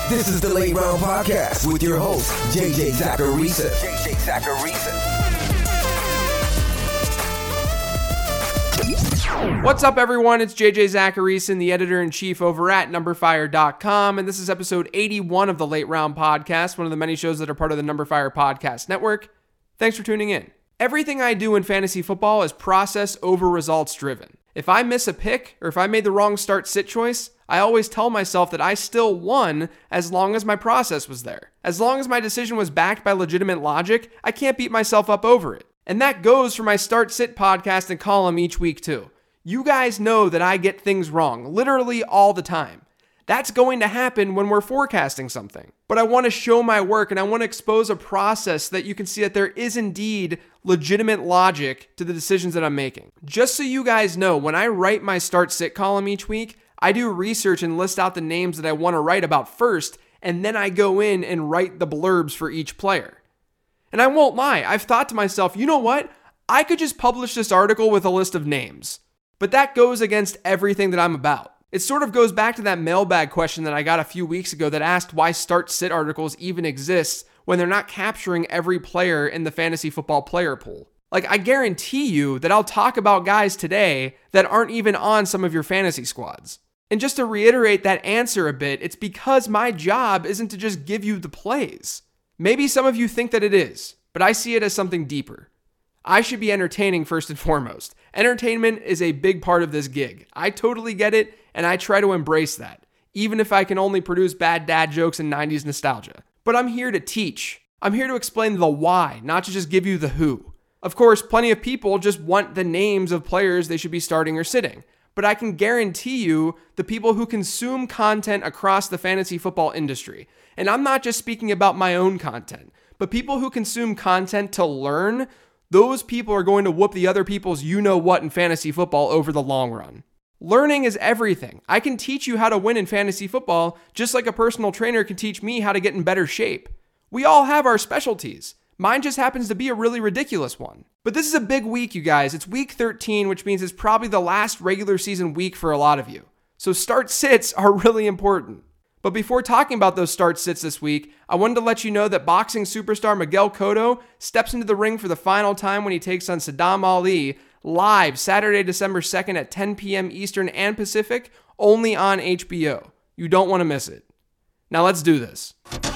This is the Late Round Podcast with your host, JJ Zachariason. What's up, everyone? It's JJ Zachariason, the editor-in-chief over at numberfire.com, and this is episode 81 of the Late Round Podcast, one of the many shows that are part of the Numberfire Podcast Network. Thanks for tuning in. Everything I do in fantasy football is process over results driven. If I miss a pick, or if I made the wrong start-sit choice, I always tell myself that I still won as long as my process was there. As long as my decision was backed by legitimate logic, I can't beat myself up over it. And that goes for my start-sit podcast and column each week too. You guys know that I get things wrong, literally all the time. That's going to happen when we're forecasting something. But I want to show my work and I want to expose a process so that you can see that there is indeed legitimate logic to the decisions that I'm making. Just so you guys know, when I write my start-sit column each week, I do research and list out the names that I want to write about first, and then I go in and write the blurbs for each player. And I won't lie, I've thought to myself, you know what? I could just publish this article with a list of names. But that goes against everything that I'm about. It sort of goes back to that mailbag question that I got a few weeks ago that asked why start-sit articles even exist when they're not capturing every player in the fantasy football player pool. Like, I guarantee you that I'll talk about guys today that aren't even on some of your fantasy squads. And just to reiterate that answer a bit, it's because my job isn't to just give you the plays. Maybe some of you think that it is, but I see it as something deeper. I should be entertaining first and foremost. Entertainment is a big part of this gig. I totally get it, and I try to embrace that, even if I can only produce bad dad jokes and 90s nostalgia. But I'm here to teach. I'm here to explain the why, not to just give you the who. Of course, plenty of people just want the names of players they should be starting or sitting. But I can guarantee you the people who consume content across the fantasy football industry, and I'm not just speaking about my own content, but people who consume content to learn, those people are going to whoop the other people's you-know-what in fantasy football over the long run. Learning is everything. I can teach you how to win in fantasy football just like a personal trainer can teach me how to get in better shape. We all have our specialties. Mine just happens to be a really ridiculous one. But this is a big week, you guys. It's week 13, which means it's probably the last regular season week for a lot of you. So start-sits are really important. But before talking about those start-sits this week, I wanted to let you know that boxing superstar Miguel Cotto steps into the ring for the final time when he takes on Saddam Ali live Saturday, December 2nd at 10 p.m. Eastern and Pacific, only on HBO. You don't want to miss it. Now let's do this.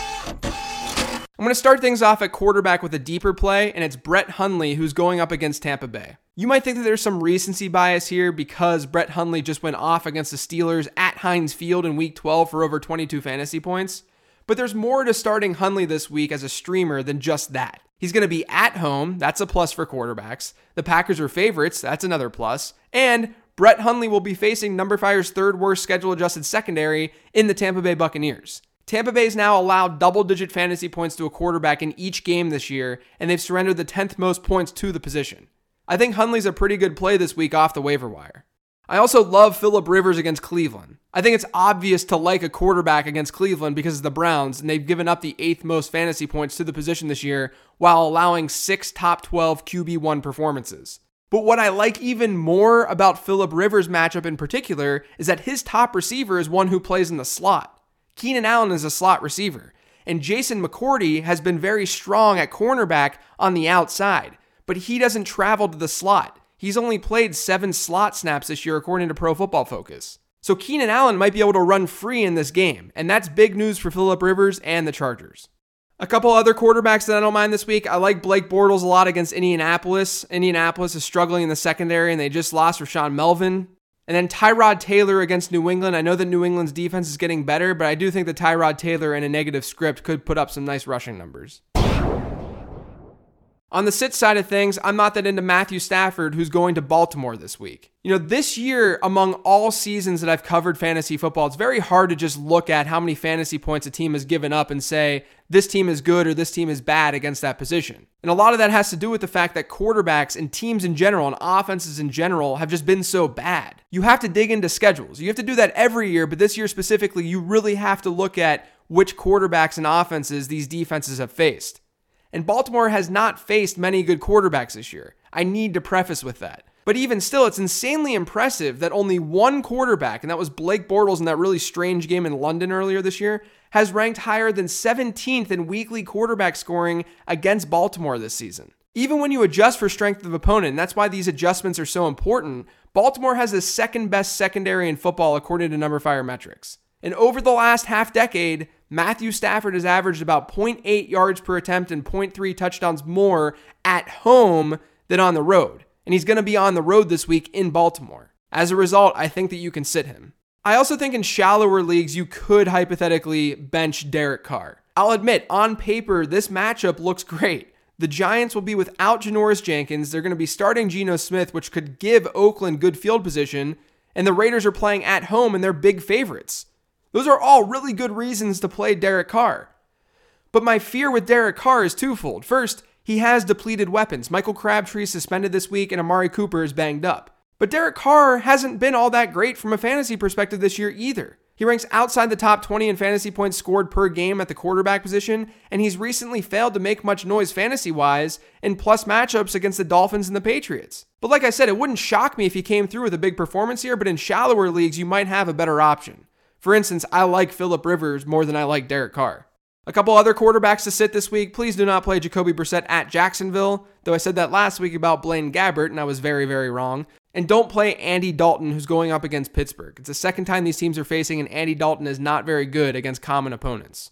I'm going to start things off at quarterback with a deeper play, and it's Brett Hundley who's going up against Tampa Bay. You might think that there's some recency bias here because Brett Hundley just went off against the Steelers at Heinz Field in Week 12 for over 22 fantasy points. But there's more to starting Hundley this week as a streamer than just that. He's going to be at home, that's a plus for quarterbacks. The Packers are favorites, that's another plus. And Brett Hundley will be facing Numberfire's third worst schedule-adjusted secondary in the Tampa Bay Buccaneers. Tampa Bay's now allowed double-digit fantasy points to a quarterback in each game this year, and they've surrendered the 10th most points to the position. I think Hundley's a pretty good play this week off the waiver wire. I also love Phillip Rivers against Cleveland. I think it's obvious to like a quarterback against Cleveland because of the Browns, and they've given up the 8th most fantasy points to the position this year while allowing 6 top 12 QB1 performances. But what I like even more about Phillip Rivers' matchup in particular is that his top receiver is one who plays in the slot. Keenan Allen is a slot receiver, and Jason McCourty has been very strong at cornerback on the outside, but he doesn't travel to the slot. He's only played 7 slot snaps this year according to Pro Football Focus. So Keenan Allen might be able to run free in this game, and that's big news for Phillip Rivers and the Chargers. A couple other quarterbacks that I don't mind this week. I like Blake Bortles a lot against Indianapolis. Indianapolis is struggling in the secondary, and they just lost Rashaan Melvin. And then Tyrod Taylor against New England. I know that New England's defense is getting better, but I do think that Tyrod Taylor in a negative script could put up some nice rushing numbers. On the sit side of things, I'm not that into Matthew Stafford, who's going to Baltimore this week. You know, this year, among all seasons that I've covered fantasy football, it's very hard to just look at how many fantasy points a team has given up and say, this team is good or this team is bad against that position. And a lot of that has to do with the fact that quarterbacks and teams in general and offenses in general have just been so bad. You have to dig into schedules. You have to do that every year, but this year specifically, you really have to look at which quarterbacks and offenses these defenses have faced. And Baltimore has not faced many good quarterbacks this year. I need to preface with that. But even still, it's insanely impressive that only one quarterback, and that was Blake Bortles in that really strange game in London earlier this year, has ranked higher than 17th in weekly quarterback scoring against Baltimore this season. Even when you adjust for strength of opponent, and that's why these adjustments are so important, Baltimore has the second best secondary in football according to numberFire metrics. And over the last half decade, Matthew Stafford has averaged about 0.8 yards per attempt and 0.3 touchdowns more at home than on the road. And he's going to be on the road this week in Baltimore. As a result, I think that you can sit him. I also think in shallower leagues, you could hypothetically bench Derek Carr. I'll admit, on paper, this matchup looks great. The Giants will be without Janoris Jenkins. They're going to be starting Geno Smith, which could give Oakland good field position. And the Raiders are playing at home and they're big favorites. Those are all really good reasons to play Derek Carr. But my fear with Derek Carr is twofold. First, he has depleted weapons. Michael Crabtree is suspended this week and Amari Cooper is banged up. But Derek Carr hasn't been all that great from a fantasy perspective this year either. He ranks outside the top 20 in fantasy points scored per game at the quarterback position, and he's recently failed to make much noise fantasy-wise in plus matchups against the Dolphins and the Patriots. But like I said, it wouldn't shock me if he came through with a big performance here, but in shallower leagues, you might have a better option. For instance, I like Phillip Rivers more than I like Derek Carr. A couple other quarterbacks to sit this week. Please do not play Jacoby Brissett at Jacksonville, though I said that last week about Blaine Gabbert, and I was very, very wrong. And don't play Andy Dalton, who's going up against Pittsburgh. It's the second time these teams are facing, and Andy Dalton is not very good against common opponents.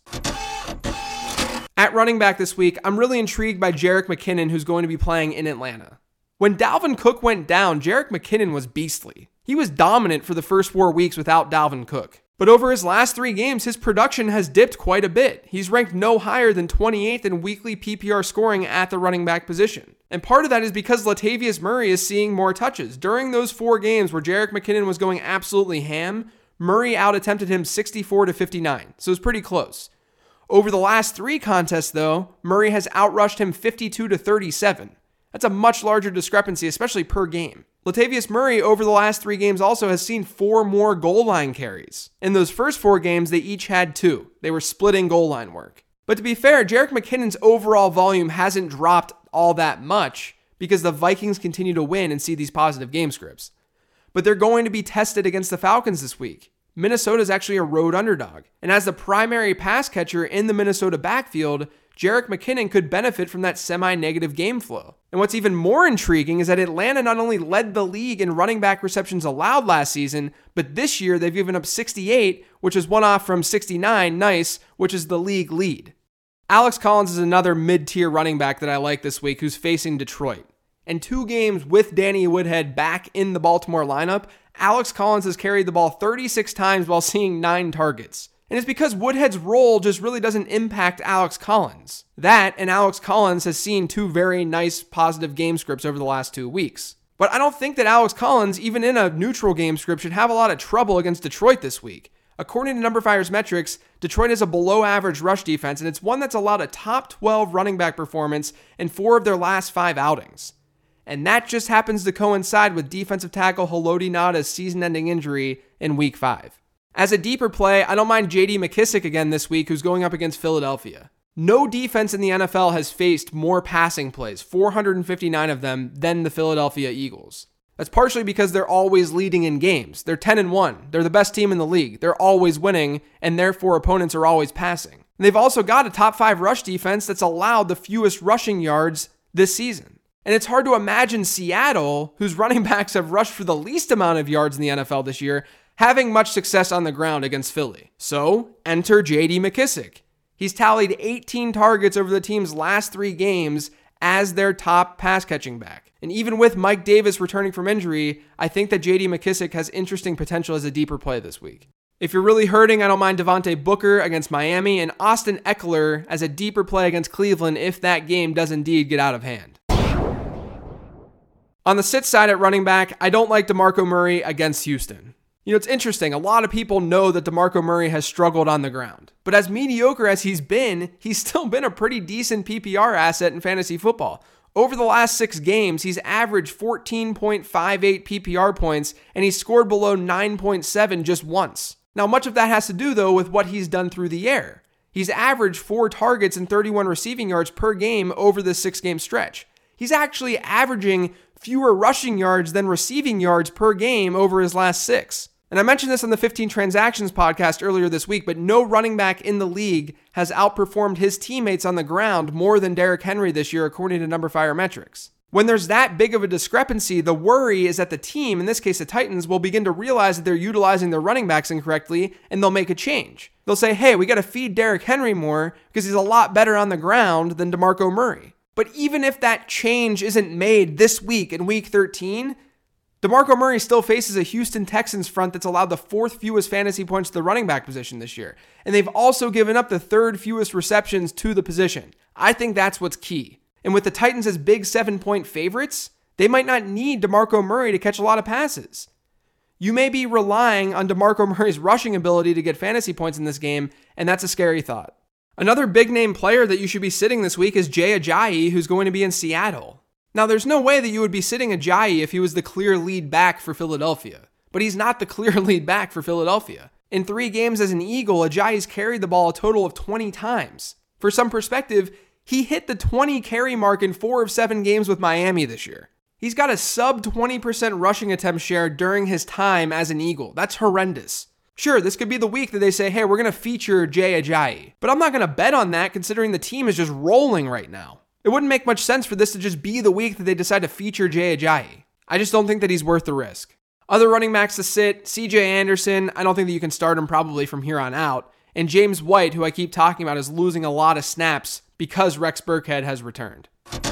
At running back this week, I'm really intrigued by Jerick McKinnon, who's going to be playing in Atlanta. When Dalvin Cook went down, Jerick McKinnon was beastly. He was dominant for the first 4 weeks without Dalvin Cook. But over his last 3 games, his production has dipped quite a bit. He's ranked no higher than 28th in weekly PPR scoring at the running back position. And part of that is because Latavius Murray is seeing more touches. During those 4 games where Jerick McKinnon was going absolutely ham, Murray out-attempted him 64-59, so it's pretty close. Over the last 3 contests, though, Murray has outrushed him 52-37. That's a much larger discrepancy, especially per game. Latavius Murray over the last 3 games also has seen 4 more goal line carries. In those first 4 games, they each had 2. They were splitting goal line work. But to be fair, Jerick McKinnon's overall volume hasn't dropped all that much because the Vikings continue to win and see these positive game scripts. But they're going to be tested against the Falcons this week. Minnesota is actually a road underdog. And as the primary pass catcher in the Minnesota backfield, Jerick McKinnon could benefit from that semi-negative game flow. And what's even more intriguing is that Atlanta not only led the league in running back receptions allowed last season, but this year they've given up 68, which is one off from 69, nice, which is the league lead. Alex Collins is another mid-tier running back that I like this week who's facing Detroit. In 2 games with Danny Woodhead back in the Baltimore lineup, Alex Collins has carried the ball 36 times while seeing 9 targets. And it's because Woodhead's role just really doesn't impact Alex Collins. That and Alex Collins has seen 2 very nice positive game scripts over the last 2 weeks. But I don't think that Alex Collins, even in a neutral game script, should have a lot of trouble against Detroit this week. According to numberFire's metrics, Detroit has a below-average rush defense, and it's one that's allowed a top 12 running back performance in 4 of their last 5 outings. And that just happens to coincide with defensive tackle Haloti Ngata's season-ending injury in Week 5. As a deeper play, I don't mind J.D. McKissic again this week, who's going up against Philadelphia. No defense in the NFL has faced more passing plays, 459 of them, than the Philadelphia Eagles. That's partially because they're always leading in games. They're 10-1. They're the best team in the league. They're always winning, and therefore opponents are always passing. And they've also got a top 5 rush defense that's allowed the fewest rushing yards this season. And it's hard to imagine Seattle, whose running backs have rushed for the least amount of yards in the NFL this year, having much success on the ground against Philly. So, enter J.D. McKissic. He's tallied 18 targets over the team's last 3 games as their top pass-catching back. And even with Mike Davis returning from injury, I think that J.D. McKissic has interesting potential as a deeper play this week. If you're really hurting, I don't mind Devontae Booker against Miami and Austin Eckler as a deeper play against Cleveland if that game does indeed get out of hand. On the sit side at running back, I don't like DeMarco Murray against Houston. You know, it's interesting. A lot of people know that DeMarco Murray has struggled on the ground. But as mediocre as he's still been a pretty decent PPR asset in fantasy football. Over the last 6 games, he's averaged 14.58 PPR points, and he's scored below 9.7 just once. Now, much of that has to do, though, with what he's done through the air. He's averaged 4 targets and 31 receiving yards per game over this 6-game stretch. He's actually averaging fewer rushing yards than receiving yards per game over his last 6. And I mentioned this on the 15 Transactions podcast earlier this week, but no running back in the league has outperformed his teammates on the ground more than Derrick Henry this year, according to numberFire metrics. When there's that big of a discrepancy, the worry is that the team, in this case the Titans, will begin to realize that they're utilizing their running backs incorrectly, and they'll make a change. They'll say, hey, we got to feed Derrick Henry more because he's a lot better on the ground than DeMarco Murray. But even if that change isn't made this week in Week 13, DeMarco Murray still faces a Houston Texans front that's allowed the 4th fewest fantasy points to the running back position this year. And they've also given up the 3rd fewest receptions to the position. I think that's what's key. And with the Titans as big 7-point favorites, they might not need DeMarco Murray to catch a lot of passes. You may be relying on DeMarco Murray's rushing ability to get fantasy points in this game, and that's a scary thought. Another big-name player that you should be sitting this week is Jay Ajayi, who's going to be in Seattle. Now, there's no way that you would be sitting Ajayi if he was the clear lead back for Philadelphia, but he's not the clear lead back for Philadelphia. In 3 games as an Eagle, Ajayi's carried the ball a total of 20 times. For some perspective, he hit the 20 carry mark in 4 of 7 games with Miami this year. He's got a sub 20% rushing attempt share during his time as an Eagle. That's horrendous. Sure, this could be the week that they say, hey, we're going to feature Jay Ajayi, but I'm not going to bet on that considering the team is just rolling right now. It wouldn't make much sense for this to just be the week that they decide to feature Jay Ajayi. I just don't think that he's worth the risk. Other running backs to sit, CJ Anderson, I don't think that you can start him probably from here on out, and James White, who I keep talking about, is losing a lot of snaps because Rex Burkhead has returned.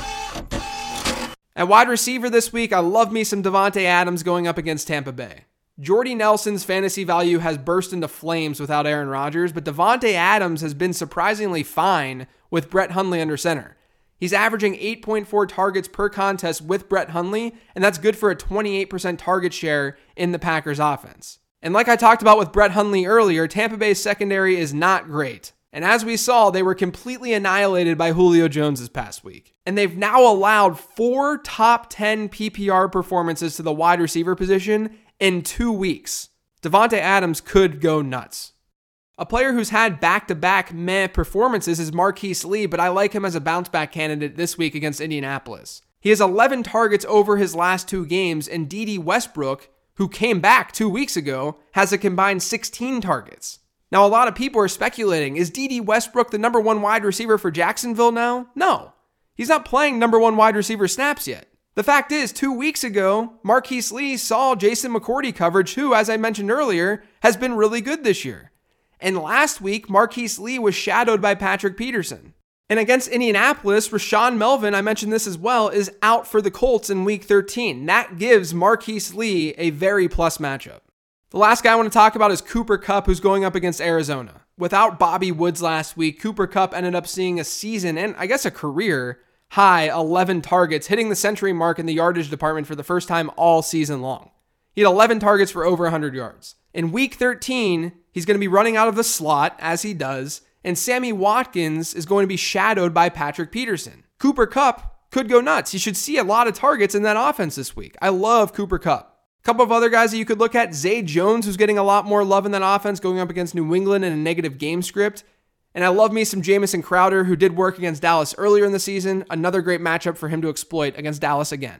At wide receiver this week, I love me some Davante Adams going up against Tampa Bay. Jordy Nelson's fantasy value has burst into flames without Aaron Rodgers, but Davante Adams has been surprisingly fine with Brett Hundley under center. He's averaging 8.4 targets per contest with Brett Hundley, and that's good for a 28% target share in the Packers offense. And like I talked about with Brett Hundley earlier, Tampa Bay's secondary is not great. And as we saw, they were completely annihilated by Julio Jones this past week. And they've now allowed 4 top 10 PPR performances to the wide receiver position in 2 weeks. Davante Adams could go nuts. A player who's had back-to-back meh performances is Marquise Lee, but I like him as a bounce-back candidate this week against Indianapolis. He has 11 targets over his last 2 games, and Dede Westbrook, who came back 2 weeks ago, has a combined 16 targets. Now, a lot of people are speculating, is Dede Westbrook the number 1 wide receiver for Jacksonville now? No. He's not playing number 1 wide receiver snaps yet. The fact is, 2 weeks ago, Marquise Lee saw Jason McCourty coverage, who, as I mentioned earlier, has been really good this year. And last week, Marquise Lee was shadowed by Patrick Peterson. And against Indianapolis, Rashaan Melvin, I mentioned this as well, is out for the Colts in Week 13. That gives Marquise Lee a very plus matchup. The last guy I want to talk about is Cooper Kupp, who's going up against Arizona. Without Bobby Woods last week, Cooper Kupp ended up seeing a season, and I guess a career, high 11 targets, hitting the century mark in the yardage department for the first time all season long. He had 11 targets for over 100 yards. In Week 13, he's going to be running out of the slot, as he does, and Sammy Watkins is going to be shadowed by Patrick Peterson. Cooper Kupp could go nuts. You should see a lot of targets in that offense this week. I love Cooper Kupp. A couple of other guys that you could look at, Zay Jones, who's getting a lot more love in that offense, going up against New England in a negative game script. And I love me some Jamison Crowder, who did work against Dallas earlier in the season. Another great matchup for him to exploit against Dallas again.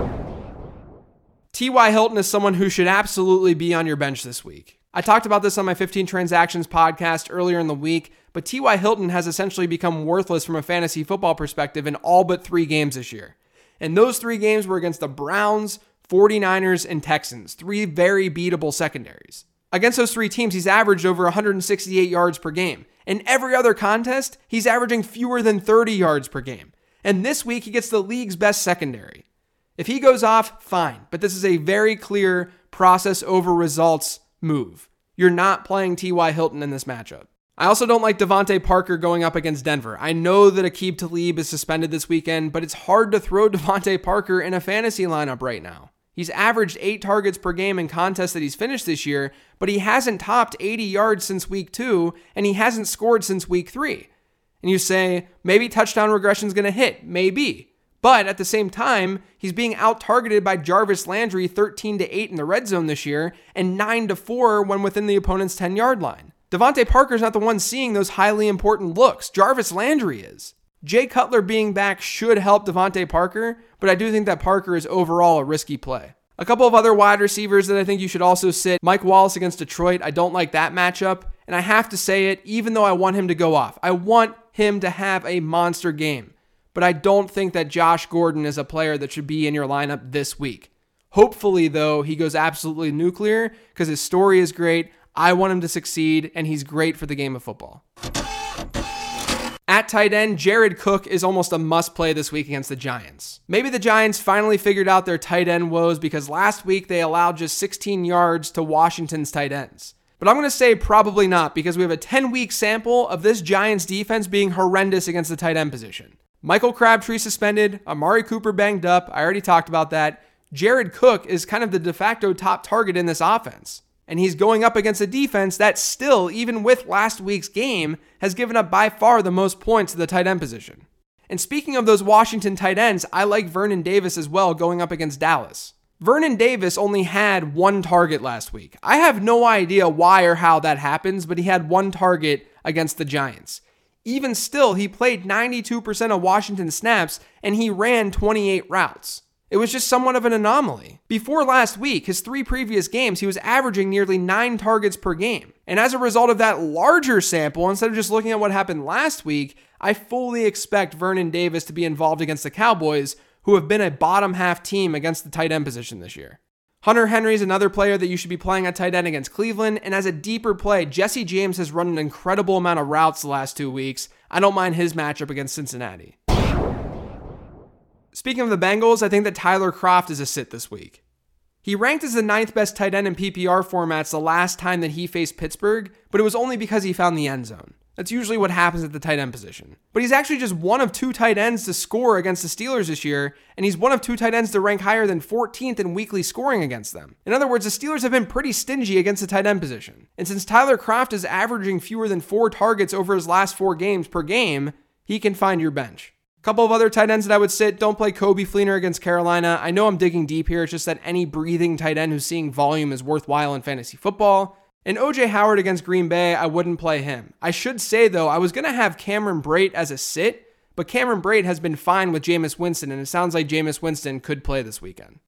T.Y. Hilton is someone who should absolutely be on your bench this week. I talked about this on my 15 Transactions podcast earlier in the week, but T.Y. Hilton has essentially become worthless from a fantasy football perspective in all but 3 games this year. And those 3 games were against the Browns, 49ers, and Texans, 3 very beatable secondaries. Against those 3 teams, he's averaged over 168 yards per game. In every other contest, he's averaging fewer than 30 yards per game. And this week, he gets the league's best secondary. If he goes off, fine. But this is a very clear process over results move. You're not playing T.Y. Hilton in this matchup. I also don't like Devontae Parker going up against Denver. I know that Aqib Talib is suspended this weekend, but it's hard to throw Devontae Parker in a fantasy lineup right now. He's averaged 8 targets per game in contests that he's finished this year, but he hasn't topped 80 yards since week 2, and he hasn't scored since week 3. And you say, maybe touchdown regression is going to hit. Maybe. But at the same time, he's being out-targeted by Jarvis Landry 13-8 in the red zone this year, and 9-4 when within the opponent's 10-yard line. Devontae Parker's not the one seeing those highly important looks. Jarvis Landry is. Jay Cutler being back should help Devontae Parker, but I do think that Parker is overall a risky play. A couple of other wide receivers that I think you should also sit. Mike Wallace against Detroit. I don't like that matchup. And I have to say it, even though I want him to go off. I want him to have a monster game. But I don't think that Josh Gordon is a player that should be in your lineup this week. Hopefully, though, he goes absolutely nuclear because his story is great. I want him to succeed, and he's great for the game of football. At tight end, Jared Cook is almost a must-play this week against the Giants. Maybe the Giants finally figured out their tight end woes because last week they allowed just 16 yards to Washington's tight ends. But I'm going to say probably not because we have a 10-week sample of this Giants defense being horrendous against the tight end position. Michael Crabtree suspended, Amari Cooper banged up, I already talked about that. Jared Cook is kind of the de facto top target in this offense. And he's going up against a defense that still, even with last week's game, has given up by far the most points to the tight end position. And speaking of those Washington tight ends, I like Vernon Davis as well going up against Dallas. Vernon Davis only had one target last week. I have no idea why or how that happens, but he had one target against the Giants. Even still, he played 92% of Washington snaps and he ran 28 routes. It was just somewhat of an anomaly. Before last week, his 3 previous games, he was averaging nearly 9 targets per game. And as a result of that larger sample, instead of just looking at what happened last week, I fully expect Vernon Davis to be involved against the Cowboys, who have been a bottom half team against the tight end position this year. Hunter Henry is another player that you should be playing at tight end against Cleveland, and as a deeper play, Jesse James has run an incredible amount of routes the last 2 weeks. I don't mind his matchup against Cincinnati. Speaking of the Bengals, I think that Tyler Kroft is a sit this week. He ranked as the 9th best tight end in PPR formats the last time that he faced Pittsburgh, but it was only because he found the end zone. That's usually what happens at the tight end position. But he's actually just one of 2 tight ends to score against the Steelers this year, and he's one of 2 tight ends to rank higher than 14th in weekly scoring against them. In other words, the Steelers have been pretty stingy against the tight end position. And since Tyler Kroft is averaging fewer than 4 targets over his last 4 games per game, he can find your bench. A couple of other tight ends that I would sit. Don't play Coby Fleener against Carolina. I know I'm digging deep here. It's just that any breathing tight end who's seeing volume is worthwhile in fantasy football. And OJ Howard against Green Bay, I wouldn't play him. I should say, though, I was going to have Cameron Brate as a sit, but Cameron Brate has been fine with Jameis Winston, and it sounds like Jameis Winston could play this weekend.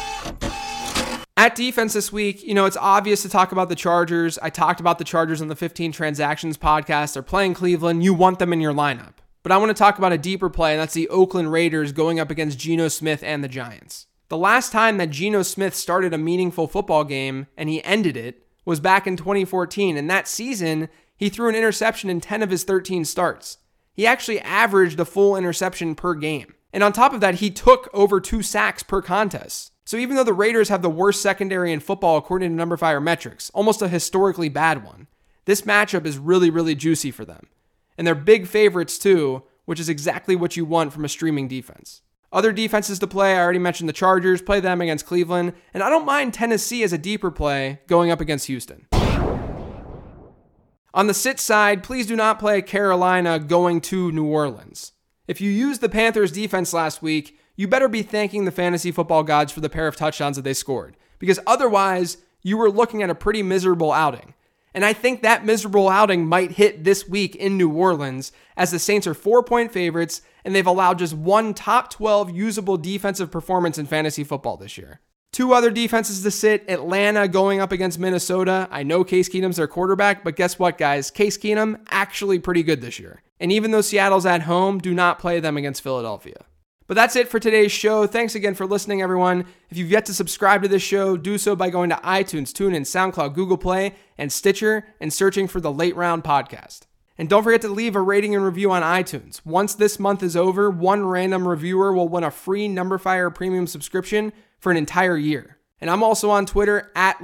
At defense this week, it's obvious to talk about the Chargers. I talked about the Chargers on the 15 Transactions podcast. They're playing Cleveland. You want them in your lineup. But I want to talk about a deeper play, and that's the Oakland Raiders going up against Geno Smith and the Giants. The last time that Geno Smith started a meaningful football game, and he ended it, was back in 2014, and that season, he threw an interception in 10 of his 13 starts. He actually averaged a full interception per game. And on top of that, he took over 2 sacks per contest. So even though the Raiders have the worst secondary in football according to Number Fire metrics, almost a historically bad one, this matchup is really, really juicy for them. And they're big favorites too, which is exactly what you want from a streaming defense. Other defenses to play, I already mentioned the Chargers, play them against Cleveland, and I don't mind Tennessee as a deeper play going up against Houston. On the sit side, please do not play Carolina going to New Orleans. If you used the Panthers defense last week, you better be thanking the fantasy football gods for the pair of touchdowns that they scored, because otherwise, you were looking at a pretty miserable outing. And I think that miserable outing might hit this week in New Orleans, as the Saints are 4-point favorites, and they've allowed just 1 top 12 usable defensive performance in fantasy football this year. 2 other defenses to sit, Atlanta going up against Minnesota. I know Case Keenum's their quarterback, but guess what, guys? Case Keenum, actually pretty good this year. And even though Seattle's at home, do not play them against Philadelphia. But that's it for today's show. Thanks again for listening, everyone. If you've yet to subscribe to this show, do so by going to iTunes, TuneIn, SoundCloud, Google Play, and Stitcher, and searching for the Late Round Podcast. And don't forget to leave a rating and review on iTunes. Once this month is over, 1 random reviewer will win a free Number Fire premium subscription for an entire year. And I'm also on Twitter at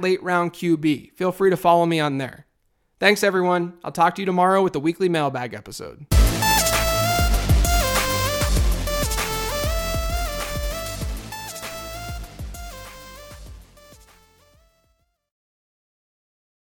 LateRoundQB. Feel free to follow me on there. Thanks, everyone. I'll talk to you tomorrow with the weekly mailbag episode.